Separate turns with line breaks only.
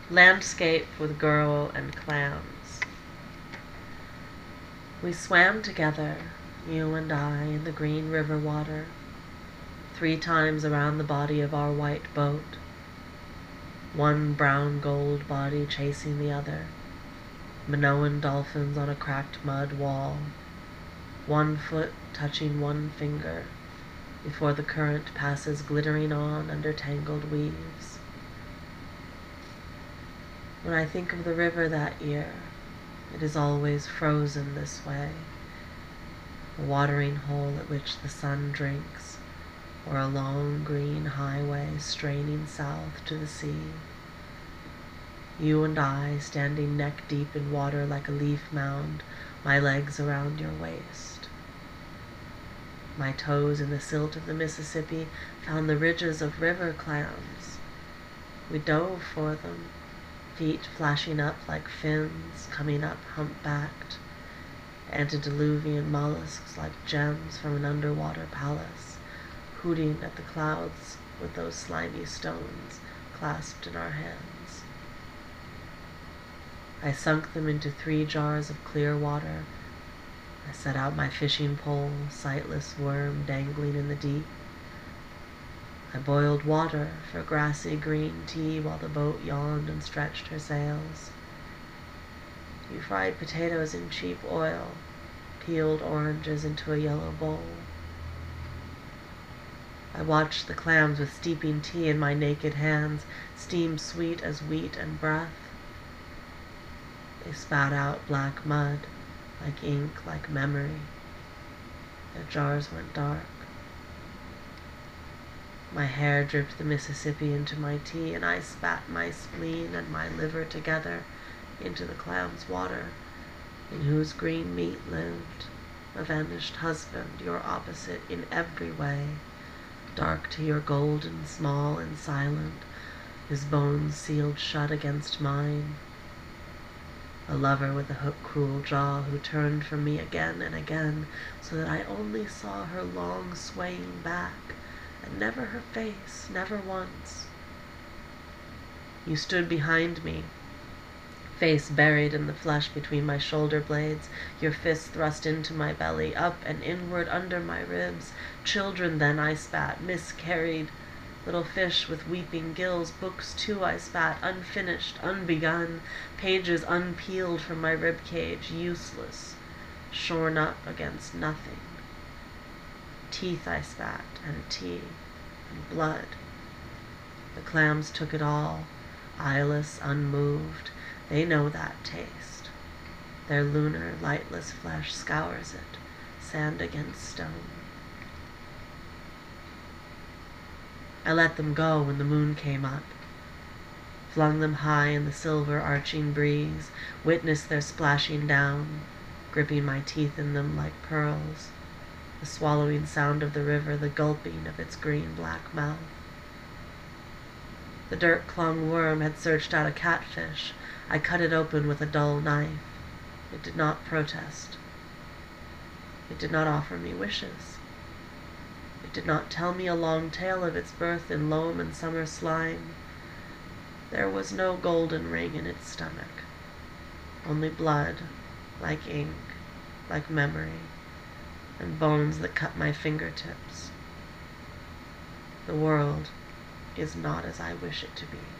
Landscape with girl and clams. We swam together, you and I, in the green river water, 3 times around the body of our white boat, one brown gold body chasing the other, Minoan dolphins on a cracked mud wall, one foot touching one finger, before the current passes glittering on under tangled weaves. When I think of the river that year, it is always frozen this way, a watering hole at which the sun drinks, or a long green highway straining south to the sea. You and I standing neck deep in water like a leaf mound, my legs around your waist. My toes in the silt of the Mississippi found the ridges of river clams. We dove for them, feet flashing up like fins, coming up humpbacked, antediluvian mollusks like gems from an underwater palace, hooting at the clouds with those slimy stones clasped in our hands. I sunk them into 3 jars of clear water. I set out my fishing pole, sightless worm dangling in the deep. I boiled water for grassy green tea while the boat yawned and stretched her sails. You fried potatoes in cheap oil, peeled oranges into a yellow bowl. I watched the clams with steeping tea in my naked hands, steam sweet as wheat and breath. They spat out black mud, like ink, like memory. Their jars went dark. My hair dripped the Mississippi into my tea, and I spat my spleen and my liver together into the clam's water, in whose green meat lived a vanished husband, your opposite in every way, dark to your golden, small and silent, his bones sealed shut against mine. A lover with a hook cruel jaw who turned from me again and again, so that I only saw her long swaying back, and never her face, never once. You stood behind me, face buried in the flesh between my shoulder blades, your fists thrust into my belly, up and inward under my ribs. Children then I spat, miscarried, little fish with weeping gills. Books too I spat, unfinished, unbegun, pages unpeeled from my rib cage, useless, shorn up against nothing. Teeth I spat, and tea, and blood. The clams took it all, eyeless, unmoved. They know that taste. Their lunar, lightless flesh scours it, sand against stone. I let them go when the moon came up, flung them high in the silver arching breeze, witnessed their splashing down, gripping my teeth in them like pearls, the swallowing sound of the river, the gulping of its green-black mouth. The dirt-clung worm had searched out a catfish. I cut it open with a dull knife. It did not protest. It did not offer me wishes. It did not tell me a long tale of its birth in loam and summer slime. There was no golden ring in its stomach, only blood, like ink, like memory, and bones that cut my fingertips. The world is not as I wish it to be.